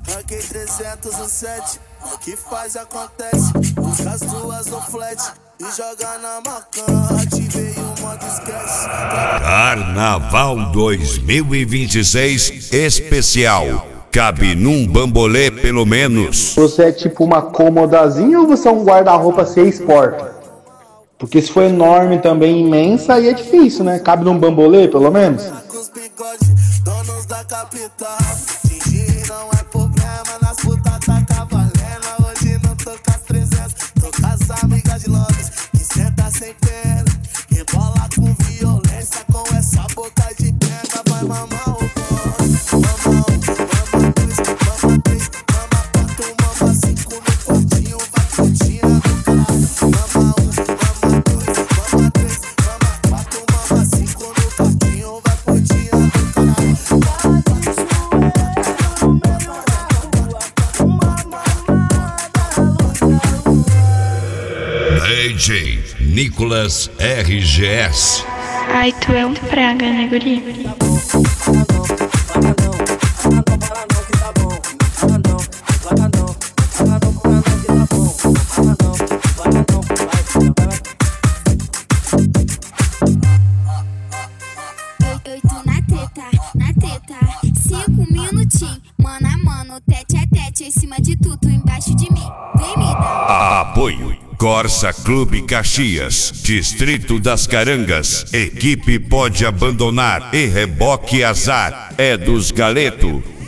Rank 307, que faz acontece. Busca as duas no flat e joga na macan. Ativei o modo esquece. Carnaval 2026 especial. Cabe num bambolê pelo menos. Você é tipo uma comodazinha ou você é um guarda-roupa 6 portas? Porque se for enorme também, imensa, aí é difícil, né? Cabe num bambolê pelo menos? Os bigodes, donos da capital. Fingir não é problema, nas putas tá cavalendo. Hoje não tô com as 300, tô com as amigas de Londres, que senta sem pena, rebola com violência, com essa boca de pega. Vai mamar o bonde, mama um, mama dois, mama três, mama quatro, mama cinco, no quartinho vai curtindo do caralho. Mama um, mama dois, mama três, mama quatro, mama cinco, no quartinho vai curtindo do caralho. DJ Nicolas RGS. Ai, tu é um praga, né, guri? Eu tô na treta, 5 minutinhos, mano a mano, tete a tete, em cima de tudo, embaixo de mim, vem me dar. Apoio Corsa Clube Caxias, Distrito das Carangas. Equipe pode abandonar e reboque azar é dos Galeto.